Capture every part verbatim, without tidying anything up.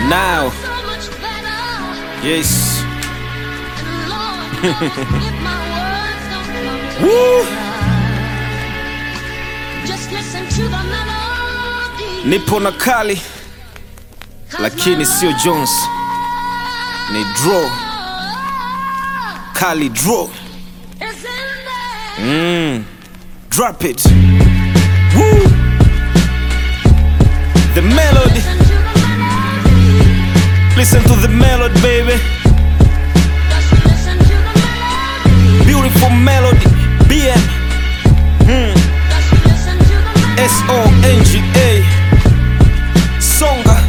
Now, yes. Woo. Nipo na Kali, lakini sio Jones, ni Draw. Kali Draw. Mm. Drop it. Woo. The melody. Listen to the melody, baby. Beautiful melody. B M. Hmm. S O N G A. Songa.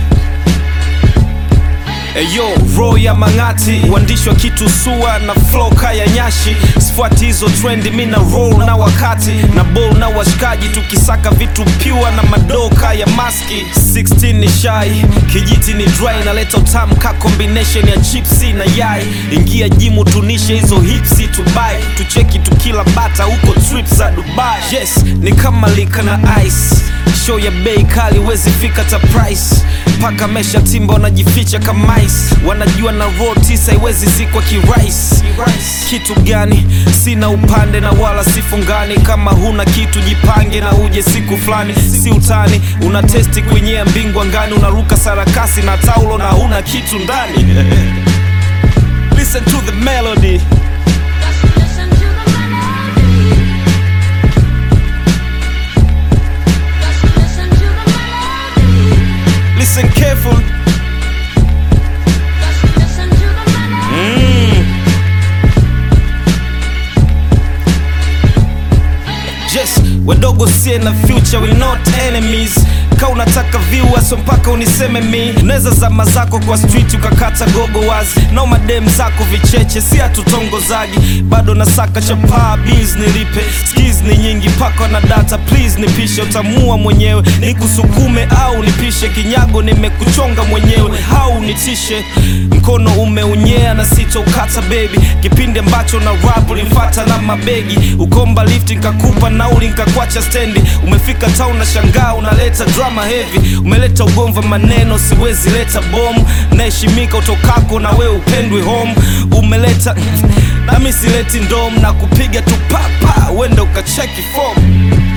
Eyo, roho ya mangati, uandishi wa kitu sua na flow kaya nyashi. Sifuati hizo trendi, mina roll na wakati na bowl na washikaji, tukisaka vitu pure na madoka ya maski. sixteen ni shy, kijiti ni dry, na leta utamu ka combination ya chipsi na yai. Ingia jimu tunishe hizo hipsi tubai, tucheki tukila bata huko trips za Dubai. Yes, ni kama lika na ice, show ya bei kali wezi fika ta price. Paka mesha timba wanajificha kama ice, wanajua na roll tisa iwezi zikwa kirais. Kitu gani? Sina upande na wala sifungani. Kama huna kitu jipange na uje siku flani. Si utani, una testi kwenye mbingwa ngani. Unaruka sarakasi na taulo na huna kitu ndani. Listen to the melody. Listen careful. Mm. Yes, wadogo sie na future, we not enemies. Ka unataka viewers so mpaka uniseme mi. Unaweza zama zako kwa street ukakata gogo wazi, na madem zako vicheche si atutongozagi. Bado nasaka chapa bills nilipe, skills ni nyingi paka na data. Please nipishe, utamua mwenyewe nikusukume au nipishe. Kinyago nimekuchonga mwenyewe au nitishe. Mkono umeunyea na sito ukata baby. Kipindi ambacho na rap ulimfata na mabegi. Ukomba lifting kakupa nauli nkakwacha stendi. Umefika town na shangaa unaleta drama heavy. Umeleta ugomva maneno siwezi leta bomu. Naheshimika utokako na we upendwe home. Umeleta nami sileti ndom na kupiga tu papa wenda ukacheki form.